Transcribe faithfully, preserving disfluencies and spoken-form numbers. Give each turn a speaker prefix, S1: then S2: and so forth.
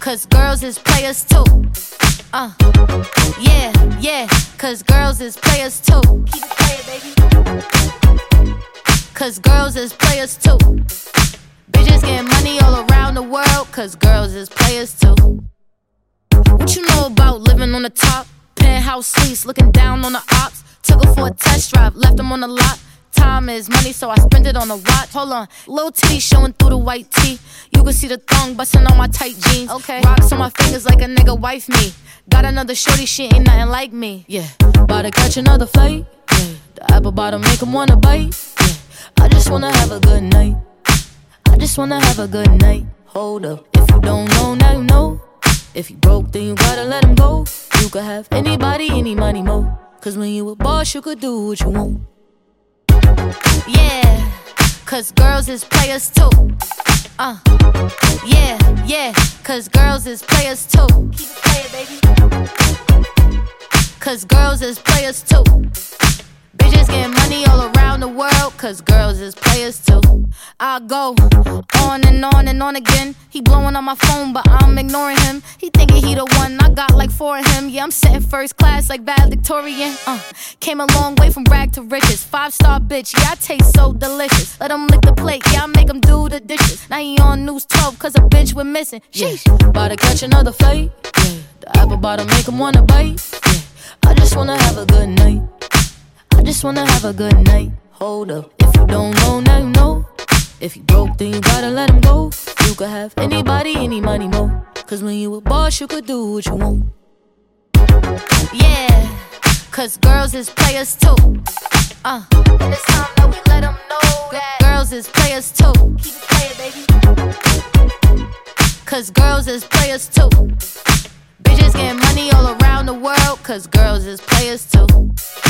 S1: cause girls is players too. Uh, yeah, yeah, cause girls is players too. Keep it playing, baby. Cause girls is players too. Bitches getting money all around the world, cause girls is players too. What you know about living on the top? Penthouse suites, looking down on the ops. Took her for a test drive, left them on the lot. Time is money, so I spend it on a watch. Hold on, little titty showing through the white tee. You can see the thong bustin' on my tight jeans. Okay, rocks on my fingers like a nigga wife me. Got another shorty, she ain't nothing like me. Yeah, about to catch another flight. Yeah, the apple bottom make him wanna bite. Yeah, I just wanna have a good night. I just wanna have a good night. Hold up, if you don't know, now you know. If you broke, then you gotta let him go. You could have anybody, any money, mo. Cause when you a boss, you could do what you want. Yeah, cause girls is players too. Uh, yeah, yeah, cause girls is players too. Keep it playing, baby. Cause girls is players too. Bitches getting money all around the world, cause girls is players too. I go on and on and on again. He blowing on my phone, but I'm ignoring him. He thinking he the one, I got like four of him. Yeah, I'm sitting first class like valedictorian. Uh, came a long way from rag to riches. Five star bitch, yeah, I taste so delicious. Let him lick the plate, yeah, I make him do the dishes. Now he on news twelve, cause a bitch we're missing. Sheesh, yeah. About to catch another fight. Yeah, the apple bottom make him wanna bite. Yeah, I just wanna have a good night. I just wanna have a good night. Hold up, if you don't know, now you know. If you broke, then you gotta let him go. You could have anybody, any money, mo. Cause when you a boss, you could do what you want. Yeah, cause girls is players too. Uh, and it's time that we let them know that girls is players too. Keep it playing, baby. Cause girls is players too. Bitches getting money all around the world, cause girls is players too.